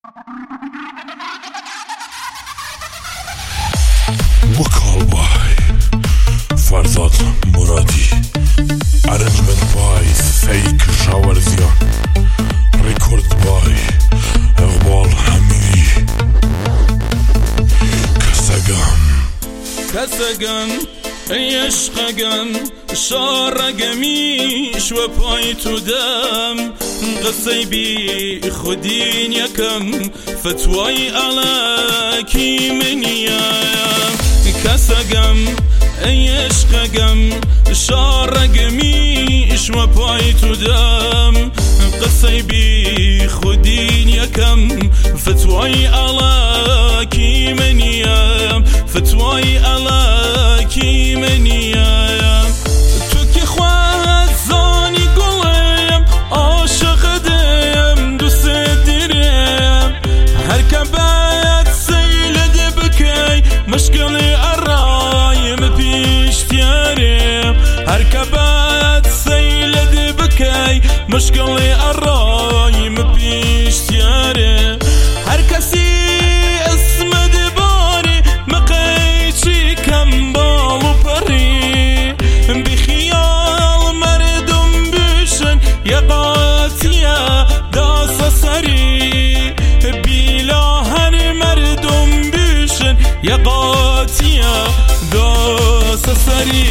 وکال بای فرزاد مرادی، ارنجمنت بای فیک شاورزیان، ریکورد بای اقبال حمیدی. کسگم ای عشقگم شارگمیش و پای تو دم، قصه بی خودین یکم فتوای علاکی منیم. کسگم ای عشقگم شارگمیش و پای تو دم، قصه بی خودین یکم فتوای علاکی منیم، فتوای علاکی منیم. تو که خواهد زانی گلیم عاشق دیم دوست دیریم، هر که باید سیلد بکی مشکل ارایم پیش تیاریم، هر که باید سیلد بکی مشکل ارایم پیش تیاریم. هر کسی اسم دباری مقیچی کم بالو پری، بخیال مردم بشن یقاتیا داس سری، بیلا هر مردم بشن یقاتیا داس سری.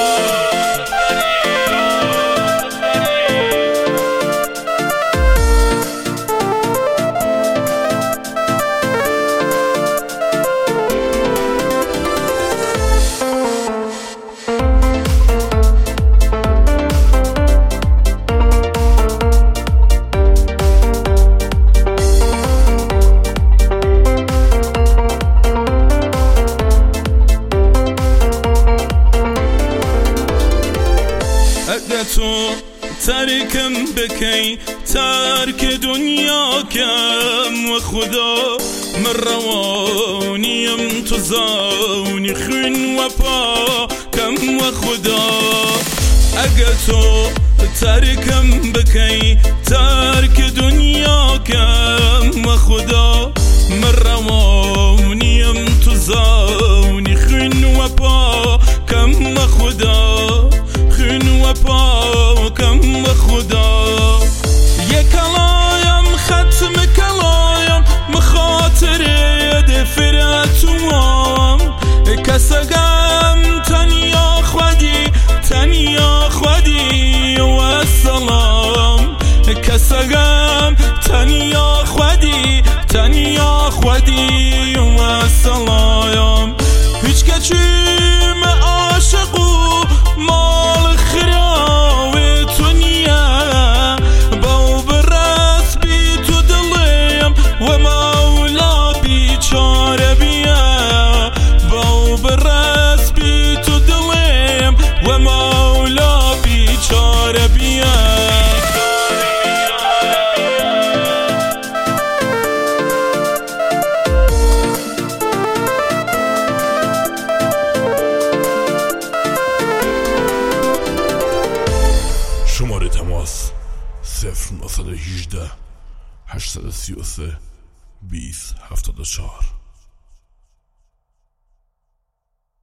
تو ترکم بکی ترک دنیا کم و خدا من روانیم تو زونی خون و پا کم و خدا. اگه تو ترکم بکی ترک دنیا کم و خدا من روانیم تو زونی خون و پا کم و خدا، خون و پا کم و خدا. یک کلایم ختم کلایم مخاطر دفرتوام، کسگم تنیا خودی تنیا خودی و سلام، کسگم تنیا خودی تنیا خودی و سلام. هیچ کچیم عاشقو مال خراوی تو نیا، باو برس بی تو دلیم و مولا بیچاره بیا، باو برس بی تو دلیم و مولا بیچاره بیا. شماره تماس 0918 833 2074.